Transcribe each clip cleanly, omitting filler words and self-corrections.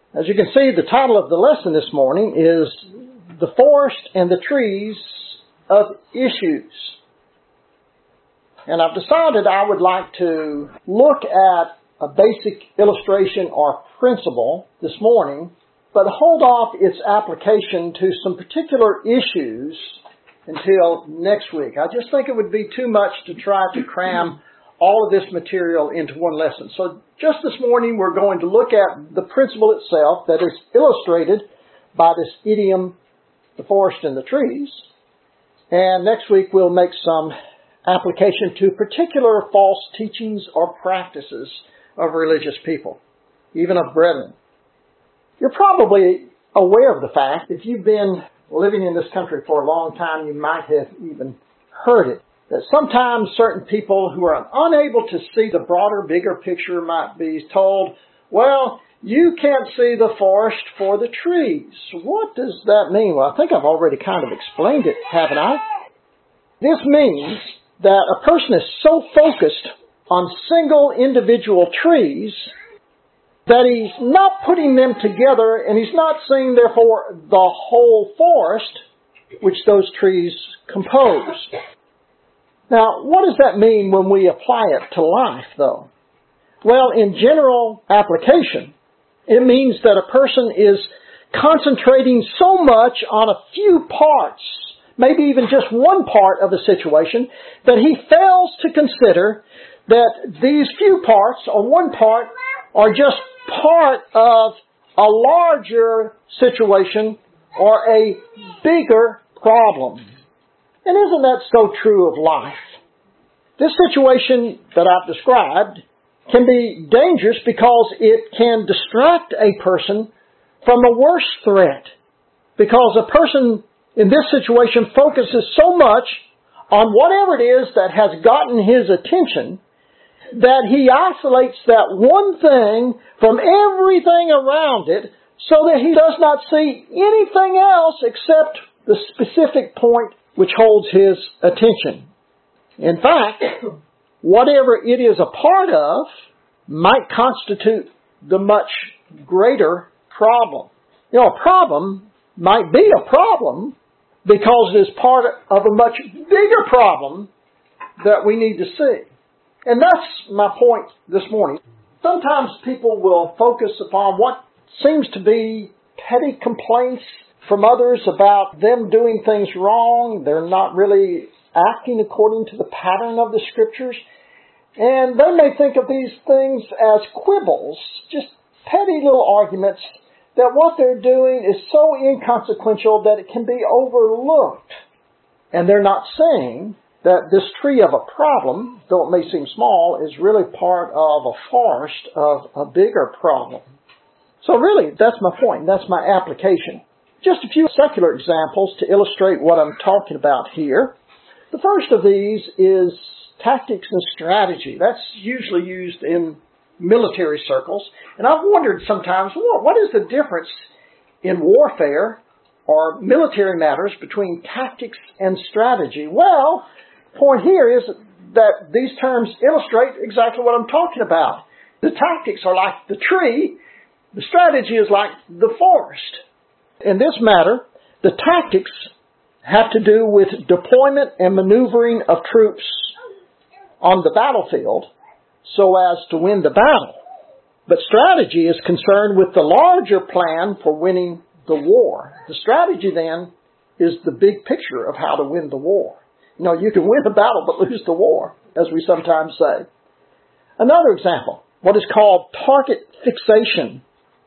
As you can see, the title of the lesson this morning is The Forest and the Trees of Issues. And I've decided I would like to look at a basic illustration or principle this morning, but hold off its application to some particular issues until next week. I just think it would be too much to try to cram all of this material into one lesson. So just this morning we're going to look at the principle itself that is illustrated by this idiom, the forest and the trees. And next week we'll make some application to particular false teachings or practices of religious people, even of brethren. You're probably aware of the fact, if you've been living in this country for a long time, you might have even heard it, that sometimes certain people who are unable to see the broader, bigger picture might be told, well, you can't see the forest for the trees. What does that mean? Well, I think I've already kind of explained it, haven't I? This means that a person is so focused on single individual trees that he's not putting them together and he's not seeing, therefore, the whole forest which those trees compose. Now, what does that mean when we apply it to life, though? Well, in general application, it means that a person is concentrating so much on a few parts, maybe even just one part of a situation, that he fails to consider that these few parts, or one part, are just part of a larger situation or a bigger problem. And isn't that so true of life? This situation that I've described can be dangerous because it can distract a person from a worse threat. Because a person in this situation focuses so much on whatever it is that has gotten his attention that he isolates that one thing from everything around it so that he does not see anything else except the specific point which holds his attention. In fact, whatever it is a part of might constitute the much greater problem. A problem might be a problem because it is part of a much bigger problem that we need to see. And that's my point this morning. Sometimes people will focus upon what seems to be petty complaints from others about them doing things wrong. They're not really acting according to the pattern of the Scriptures. And they may think of these things as quibbles, just petty little arguments, that what they're doing is so inconsequential that it can be overlooked. And they're not saying that this tree of a problem, though it may seem small, is really part of a forest of a bigger problem. So really, that's my point. That's my application. Just a few secular examples to illustrate what I'm talking about here. The first of these is tactics and strategy. That's usually used in military circles. And I've wondered sometimes, what is the difference in warfare or military matters between tactics and strategy? Well, the point here is that these terms illustrate exactly what I'm talking about. The tactics are like the tree. The strategy is like the forest. In this matter, the tactics have to do with deployment and maneuvering of troops on the battlefield so as to win the battle. But strategy is concerned with the larger plan for winning the war. The strategy then is the big picture of how to win the war. You can win the battle but lose the war, as we sometimes say. Another example, what is called target fixation.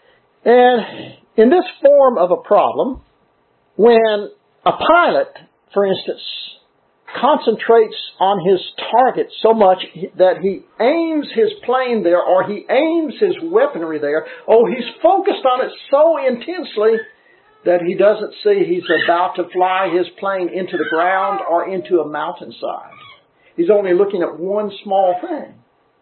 And in this form of a problem, when a pilot, for instance, concentrates on his target so much that he aims his plane there or he aims his weaponry there, he's focused on it so intensely that he doesn't see he's about to fly his plane into the ground or into a mountainside. He's only looking at one small thing.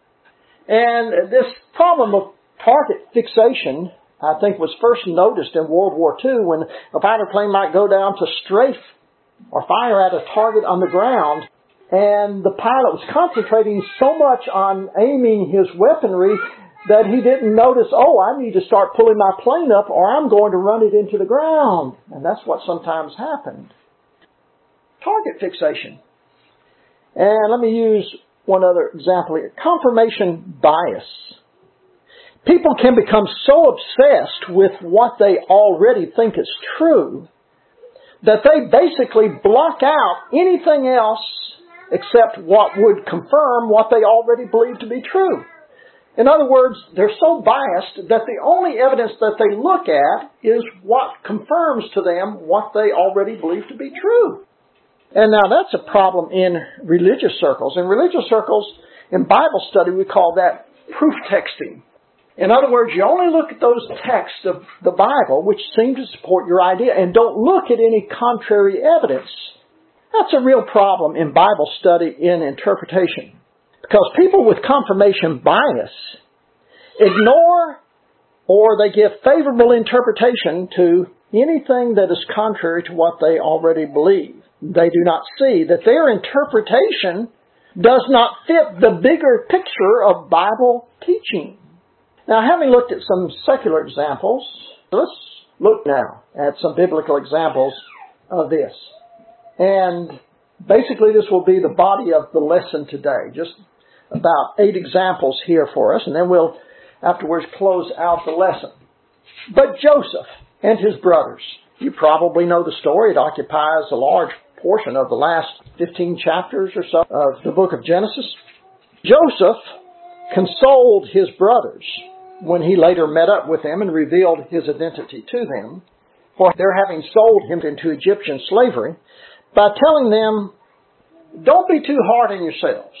And this problem of target fixation, I think, was first noticed in World War II when a fighter plane might go down to strafe or fire at a target on the ground, and the pilot was concentrating so much on aiming his weaponry that he didn't notice, oh, I need to start pulling my plane up or I'm going to run it into the ground. And that's what sometimes happened. Target fixation. And let me use one other example here. Confirmation bias. People can become so obsessed with what they already think is true that they basically block out anything else except what would confirm what they already believe to be true. In other words, they're so biased that the only evidence that they look at is what confirms to them what they already believe to be true. And now that's a problem in religious circles. In religious circles, in Bible study, we call that proof texting. In other words, you only look at those texts of the Bible which seem to support your idea and don't look at any contrary evidence. That's a real problem in Bible study in interpretation. Because people with confirmation bias ignore or they give favorable interpretation to anything that is contrary to what they already believe. They do not see that their interpretation does not fit the bigger picture of Bible teaching. Now, having looked at some secular examples, let's look now at some biblical examples of this. And basically this will be the body of the lesson today. Just about 8 examples here for us, and then we'll afterwards close out the lesson. But Joseph and his brothers, you probably know the story. It occupies a large portion of the last 15 chapters or so of the book of Genesis. Joseph consoled his brothers when he later met up with them and revealed his identity to them for their having sold him into Egyptian slavery by telling them, don't be too hard on yourselves.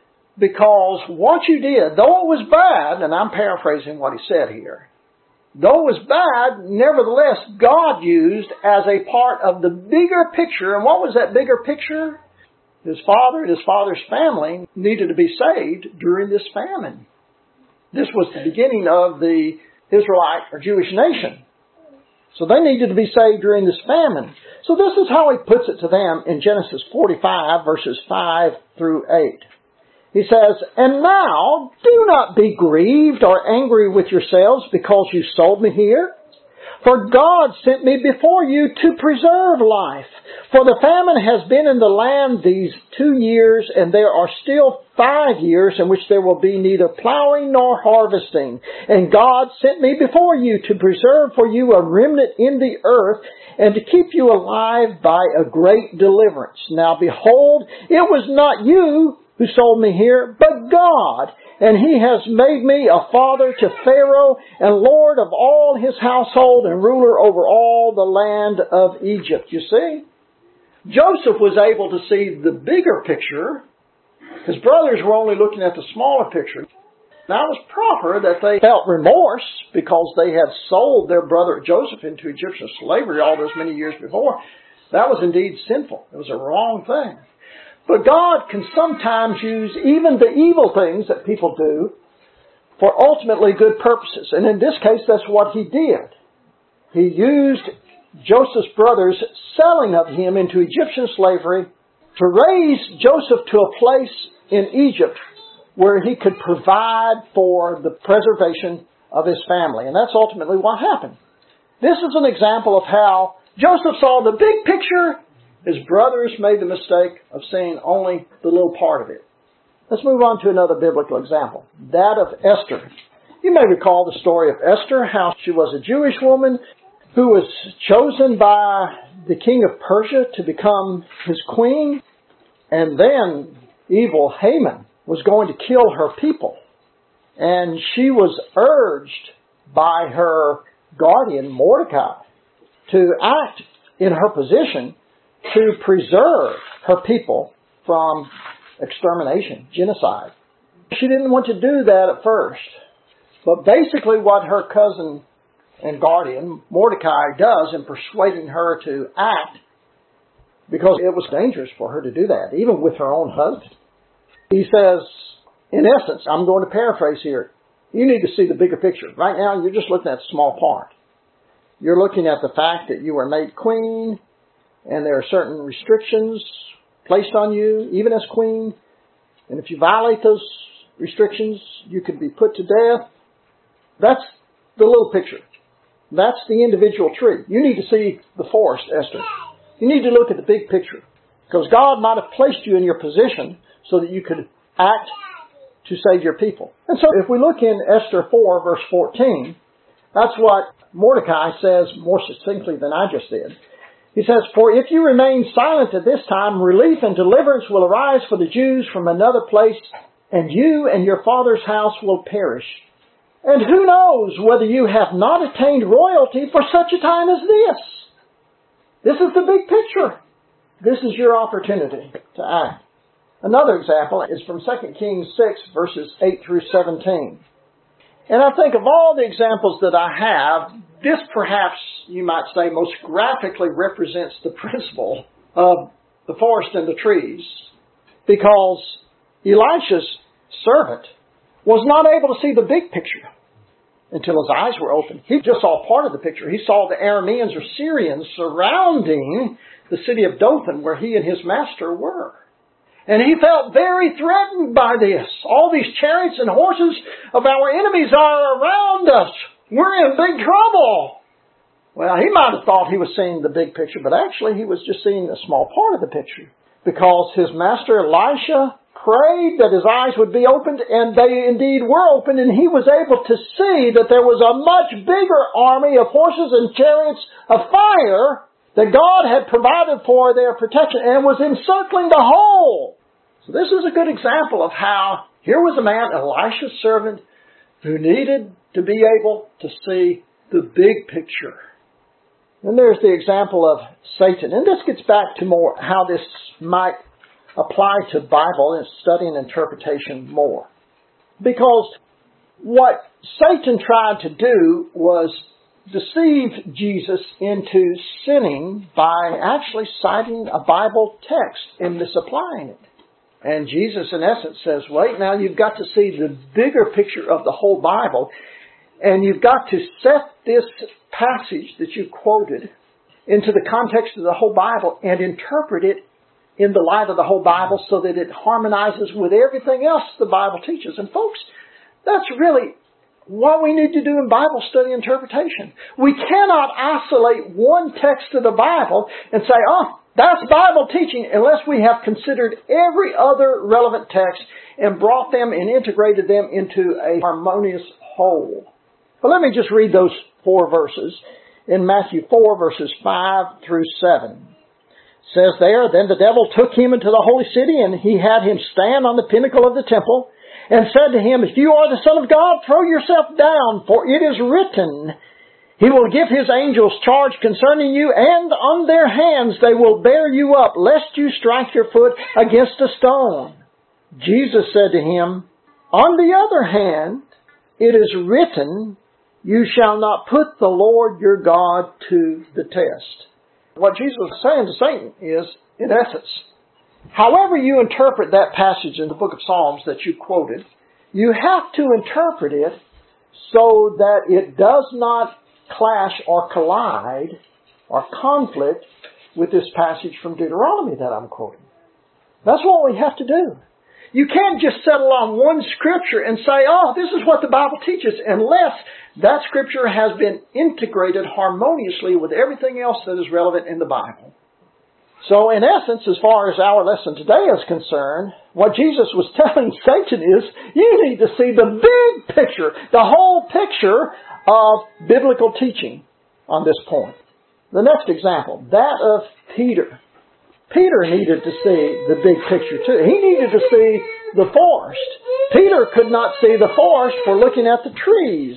Because what you did, though it was bad, and I'm paraphrasing what he said here, though it was bad, nevertheless, God used as a part of the bigger picture. And what was that bigger picture? His father and his father's family needed to be saved during this famine. This was the beginning of the Israelite or Jewish nation. So they needed to be saved during this famine. So this is how he puts it to them in Genesis 45, verses 5 through 8. He says, and now do not be grieved or angry with yourselves because you sold me here. For God sent me before you to preserve life. For the famine has been in the land these 2 years, and there are still 5 years in which there will be neither plowing nor harvesting. And God sent me before you to preserve for you a remnant in the earth, and to keep you alive by a great deliverance. Now behold, it was not you who sold me here, but God. And He has made me a father to Pharaoh and Lord of all his household and ruler over all the land of Egypt. You see, Joseph was able to see the bigger picture. His brothers were only looking at the smaller picture. Now it was proper that they felt remorse because they had sold their brother Joseph into Egyptian slavery all those many years before. That was indeed sinful. It was a wrong thing. But God can sometimes use even the evil things that people do for ultimately good purposes. And in this case, that's what He did. He used Joseph's brothers' selling of him into Egyptian slavery to raise Joseph to a place in Egypt where he could provide for the preservation of his family. And that's ultimately what happened. This is an example of how Joseph saw the big picture. His brothers made the mistake of seeing only the little part of it. Let's move on to another biblical example, that of Esther. You may recall the story of Esther, how she was a Jewish woman who was chosen by the king of Persia to become his queen. And then evil Haman was going to kill her people. And she was urged by her guardian, Mordecai, to act in her position to preserve her people from extermination, genocide. She didn't want to do that at first. But basically what her cousin and guardian, Mordecai, does in persuading her to act, because it was dangerous for her to do that, even with her own husband. He says, in essence, I'm going to paraphrase here, you need to see the bigger picture. Right now, you're just looking at a small part. You're looking at the fact that you were made queen, and there are certain restrictions placed on you, even as queen. And if you violate those restrictions, you could be put to death. That's the little picture. That's the individual tree. You need to see the forest, Esther. You need to look at the big picture. Because God might have placed you in your position so that you could act to save your people. And so if we look in Esther 4, verse 14, that's what Mordecai says more succinctly than I just did. He says, "For if you remain silent at this time, relief and deliverance will arise for the Jews from another place, and you and your father's house will perish. And who knows whether you have not attained royalty for such a time as this?" This is the big picture. This is your opportunity to act. Another example is from 2 Kings 6, verses 8 through 17. And I think of all the examples that I have, this perhaps, you might say, most graphically represents the principle of the forest and the trees. Because Elisha's servant was not able to see the big picture until his eyes were opened. He just saw part of the picture. He saw the Arameans or Syrians surrounding the city of Dothan where he and his master were. And he felt very threatened by this. All these chariots and horses of our enemies are around us. We're in big trouble. Well, he might have thought he was seeing the big picture, but actually he was just seeing a small part of the picture. Because his master Elisha prayed that his eyes would be opened, and they indeed were opened, and he was able to see that there was a much bigger army of horses and chariots of fire that God had provided for their protection and was encircling the whole. So this is a good example of how here was a man, Elisha's servant, who needed to be able to see the big picture. Then there's the example of Satan. And this gets back to more how this might apply to Bible and study and interpretation more. Because what Satan tried to do was deceive Jesus into sinning by actually citing a Bible text and misapplying it. And Jesus, in essence, says, wait, now you've got to see the bigger picture of the whole Bible, and you've got to set this passage that you quoted into the context of the whole Bible and interpret it in the light of the whole Bible so that it harmonizes with everything else the Bible teaches. And folks, that's really what we need to do in Bible study interpretation. We cannot isolate one text of the Bible and say, oh, that's Bible teaching, unless we have considered every other relevant text and brought them and integrated them into a harmonious whole. But let me just read those 4 verses in Matthew 4, verses 5 through 7. It says there, "Then the devil took him into the holy city, and he had him stand on the pinnacle of the temple, and said to him, 'If you are the Son of God, throw yourself down, for it is written, He will give His angels charge concerning you, and on their hands they will bear you up, lest you strike your foot against a stone.' Jesus said to him, 'On the other hand, it is written, you shall not put the Lord your God to the test.'" What Jesus was saying to Satan is, in essence, however you interpret that passage in the book of Psalms that you quoted, you have to interpret it so that it does not clash or collide or conflict with this passage from Deuteronomy that I'm quoting. That's what we have to do. You can't just settle on one scripture and say, oh, this is what the Bible teaches, unless that scripture has been integrated harmoniously with everything else that is relevant in the Bible. So in essence, as far as our lesson today is concerned, what Jesus was telling Satan is, you need to see the big picture, the whole picture of biblical teaching on this point. The next example, that of Peter. Peter needed to see the big picture too. He needed to see the forest. Peter could not see the forest for looking at the trees.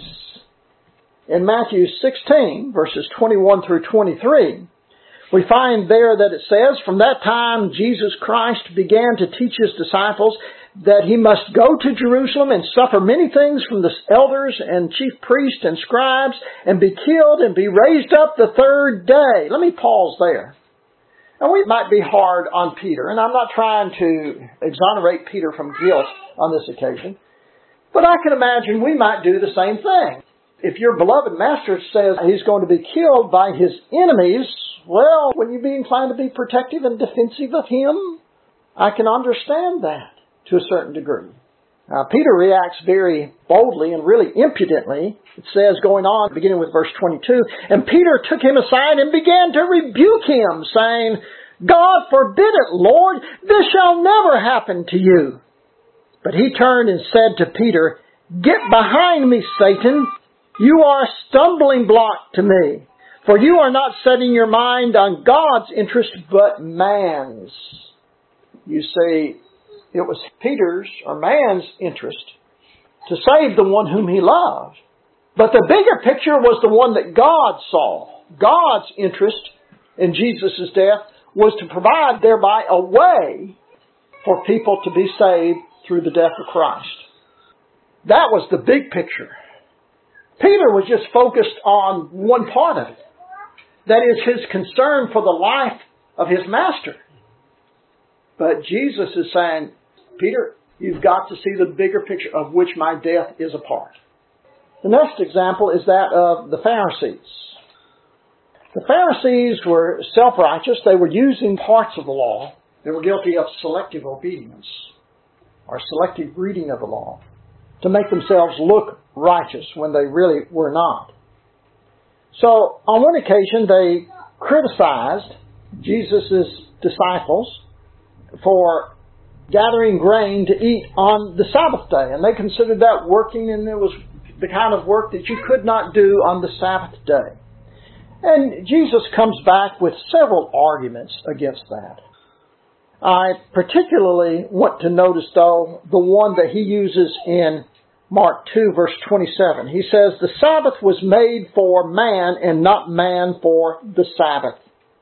In Matthew 16, verses 21 through 23, we find there that it says, "From that time Jesus Christ began to teach His disciples that He must go to Jerusalem and suffer many things from the elders and chief priests and scribes, and be killed and be raised up the third day." Let me pause there. And we might be hard on Peter, and I'm not trying to exonerate Peter from guilt on this occasion, but I can imagine we might do the same thing. If your beloved master says he's going to be killed by his enemies, well, would you be inclined to be protective and defensive of him? I can understand that to a certain degree. Peter reacts very boldly and really impudently. It says, going on, beginning with verse 22, and Peter took him aside and began to rebuke him, saying, God forbid it, Lord, this shall never happen to you. But he turned and said to Peter, Get behind me, Satan. You are a stumbling block to me, for you are not setting your mind on God's interest, but man's. You see, it was Peter's or man's interest to save the one whom he loved. But the bigger picture was the one that God saw. God's interest in Jesus' death was to provide thereby a way for people to be saved through the death of Christ. That was the big picture. Peter was just focused on one part of it. That is his concern for the life of his master. But Jesus is saying, Peter, you've got to see the bigger picture of which my death is a part. The next example is that of the Pharisees. The Pharisees were self-righteous. They were using parts of the law. They were guilty of selective obedience or selective reading of the law to make themselves look righteous when they really were not. So on one occasion they criticized Jesus' disciples for gathering grain to eat on the Sabbath day. And they considered that working, and it was the kind of work that you could not do on the Sabbath day. And Jesus comes back with several arguments against that. I particularly want to notice, though, the one that he uses in Mark 2, verse 27. He says, the Sabbath was made for man and not man for the Sabbath.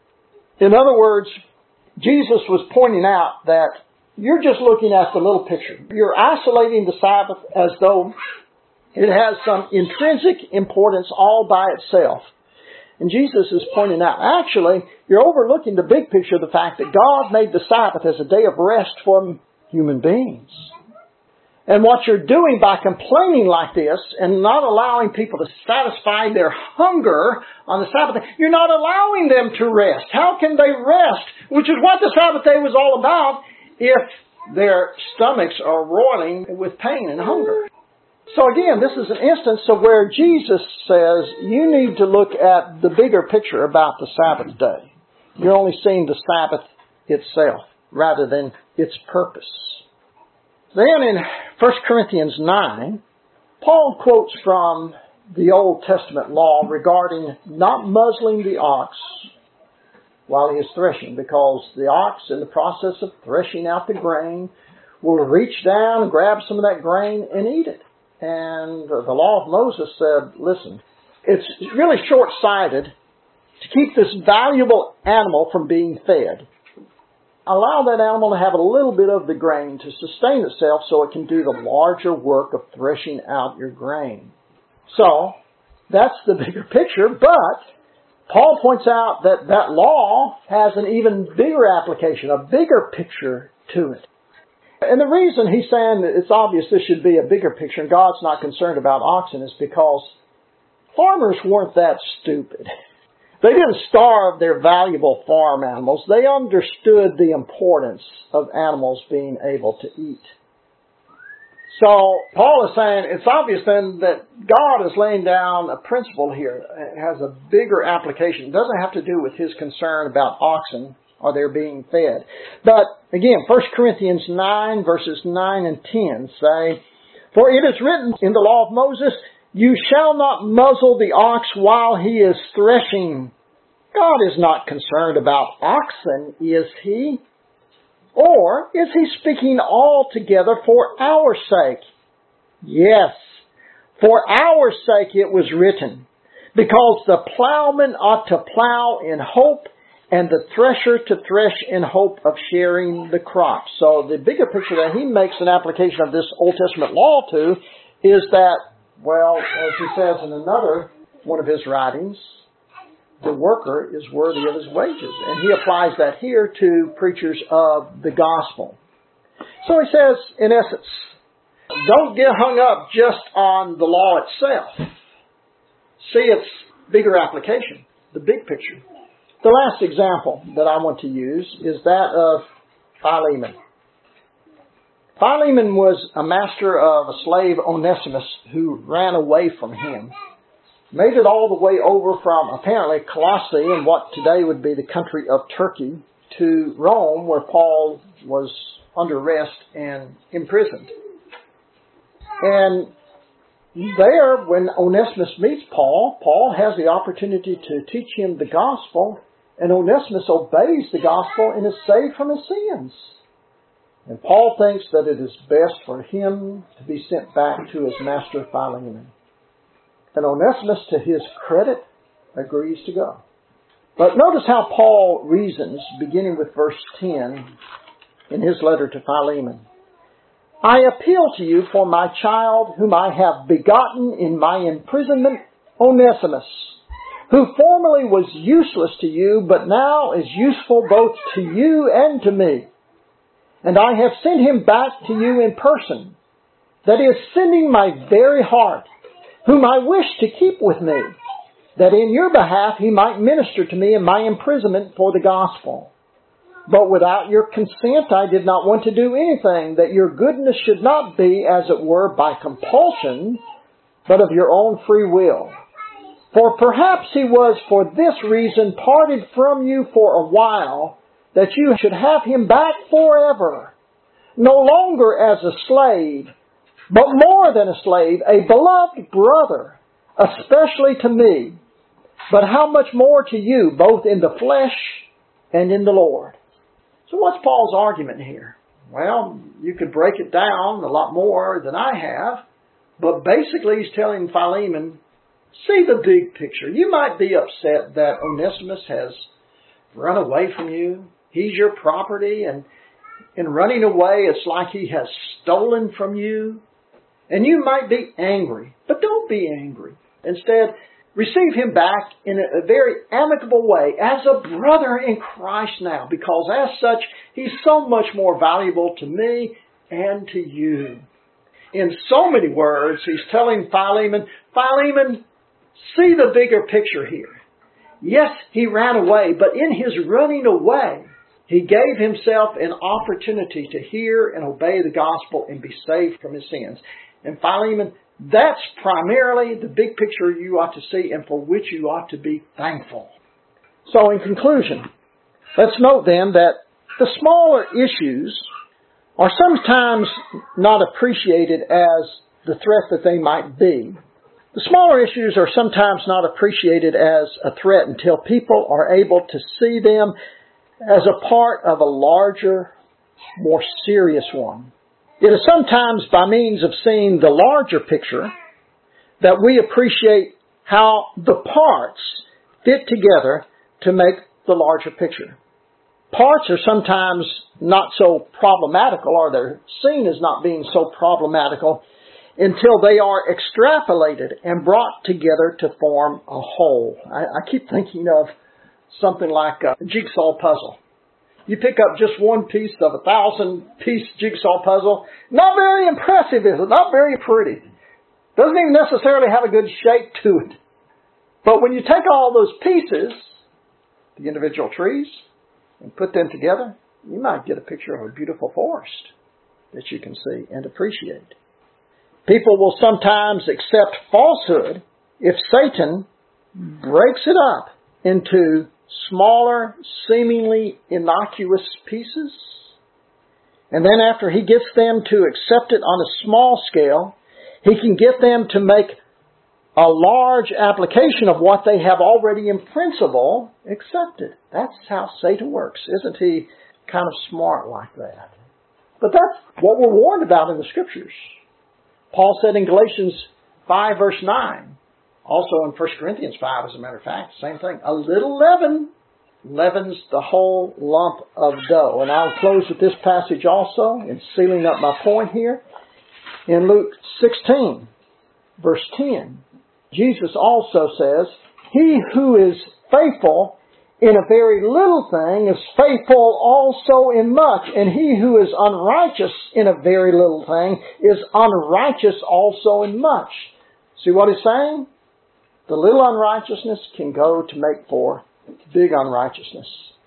In other words, Jesus was pointing out that you're just looking at the little picture. You're isolating the Sabbath as though it has some intrinsic importance all by itself. And Jesus is pointing out, actually, you're overlooking the big picture of the fact that God made the Sabbath as a day of rest for human beings. And what you're doing by complaining like this and not allowing people to satisfy their hunger on the Sabbath, you're not allowing them to rest. How can they rest? Which is what the Sabbath day was all about, if their stomachs are roiling with pain and hunger. So again, this is an instance of where Jesus says you need to look at the bigger picture about the Sabbath day. You're only seeing the Sabbath itself rather than its purpose. Then in 1 Corinthians 9, Paul quotes from the Old Testament law regarding not muzzling the ox while he is threshing, because the ox, in the process of threshing out the grain, will reach down and grab some of that grain and eat it. And the law of Moses said, listen, it's really short-sighted to keep this valuable animal from being fed. Allow that animal to have a little bit of the grain to sustain itself so it can do the larger work of threshing out your grain. So, that's the bigger picture, but Paul points out that that law has an even bigger application, a bigger picture to it. And the reason he's saying that it's obvious this should be a bigger picture and God's not concerned about oxen is because farmers weren't that stupid. They didn't starve their valuable farm animals. They understood the importance of animals being able to eat. So Paul is saying it's obvious then that God is laying down a principle here. It has a bigger application. It doesn't have to do with his concern about oxen or their being fed. But again, 1 Corinthians 9 verses 9 and 10 say, For it is written in the law of Moses, You shall not muzzle the ox while he is threshing. God is not concerned about oxen, is he? Or is he speaking altogether for our sake? Yes, for our sake it was written, because the plowman ought to plow in hope, and the thresher to thresh in hope of sharing the crop. So the bigger picture that he makes an application of this Old Testament law to is that, well, as he says in another one of his writings, the worker is worthy of his wages. And he applies that here to preachers of the gospel. So he says, in essence, don't get hung up just on the law itself. See its bigger application, the big picture. The last example that I want to use is that of Philemon. Philemon was a master of a slave, Onesimus, who ran away from him. Made it all the way over from apparently Colossae in what today would be the country of Turkey to Rome, where Paul was under arrest and imprisoned. And there, when Onesimus meets Paul, Paul has the opportunity to teach him the gospel, and Onesimus obeys the gospel and is saved from his sins. And Paul thinks that it is best for him to be sent back to his master Philemon. And Onesimus, to his credit, agrees to go. But notice how Paul reasons, beginning with verse 10 in his letter to Philemon. I appeal to you for my child whom I have begotten in my imprisonment, Onesimus, who formerly was useless to you, but now is useful both to you and to me. And I have sent him back to you in person, that is, sending my very heart, whom I wish to keep with me, that in your behalf he might minister to me in my imprisonment for the gospel. But without your consent I did not want to do anything, that your goodness should not be, as it were, by compulsion, but of your own free will. For perhaps he was for this reason parted from you for a while, that you should have him back forever, no longer as a slave, but more than a slave, a beloved brother, especially to me, but how much more to you, both in the flesh and in the Lord. So what's Paul's argument here? Well, you could break it down a lot more than I have, but basically he's telling Philemon, see the big picture. You might be upset that Onesimus has run away from you. He's your property, and in running away, it's like he has stolen from you. And you might be angry, but don't be angry. Instead, receive him back in a very amicable way as a brother in Christ now, because as such, he's so much more valuable to me and to you. In so many words, he's telling Philemon, Philemon, see the bigger picture here. Yes, he ran away, but in his running away, he gave himself an opportunity to hear and obey the gospel and be saved from his sins. And Philemon, that's primarily the big picture you ought to see and for which you ought to be thankful. So in conclusion, let's note then that the smaller issues are sometimes not appreciated as the threat that they might be. The smaller issues are sometimes not appreciated as a threat until people are able to see them as a part of a larger, more serious one. It is sometimes by means of seeing the larger picture that we appreciate how the parts fit together to make the larger picture. Parts are sometimes not so problematical, or they're seen as not being so problematical, until they are extrapolated and brought together to form a whole. I keep thinking of something like a jigsaw puzzle. You pick up just one piece of a 1,000-piece jigsaw puzzle. Not very impressive, is it? Not very pretty. Doesn't even necessarily have a good shape to it. But when you take all those pieces, the individual trees, and put them together, you might get a picture of a beautiful forest that you can see and appreciate. People will sometimes accept falsehood if Satan breaks it up into smaller, seemingly innocuous pieces. And then after he gets them to accept it on a small scale, he can get them to make a large application of what they have already in principle accepted. That's how Satan works. Isn't he kind of smart like that? But that's what we're warned about in the Scriptures. Paul said in Galatians 5 verse 9, also in 1 Corinthians 5 as a matter of fact, same thing. A little leaven leavens the whole lump of dough. And I'll close with this passage also in sealing up my point here. In Luke 16 verse 10, Jesus also says, he who is faithful in a very little thing is faithful also in much. And he who is unrighteous in a very little thing is unrighteous also in much. See what he's saying? The little unrighteousness can go to make for big unrighteousness.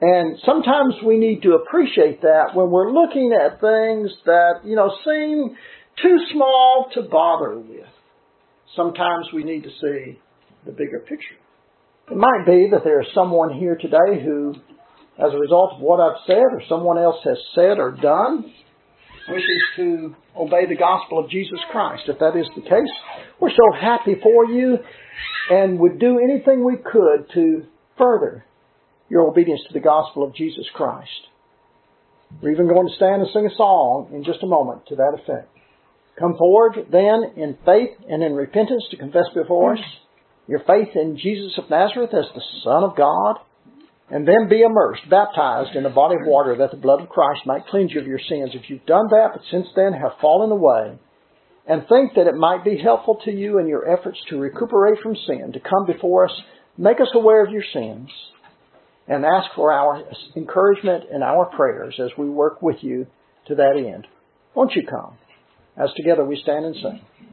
And sometimes we need to appreciate that when we're looking at things that, seem too small to bother with. Sometimes we need to see the bigger picture. It might be that there's someone here today who, as a result of what I've said or someone else has said or done, wishes to obey the gospel of Jesus Christ. If that is the case, we're so happy for you and would do anything we could to further your obedience to the gospel of Jesus Christ. We're even going to stand and sing a song in just a moment to that effect. Come forward then in faith and in repentance to confess before us your faith in Jesus of Nazareth as the Son of God, and then be immersed, baptized in a body of water that the blood of Christ might cleanse you of your sins. If you've done that, but since then have fallen away, and think that it might be helpful to you in your efforts to recuperate from sin, to come before us, make us aware of your sins, and ask for our encouragement and our prayers as we work with you to that end. Won't you come, as together we stand and sing?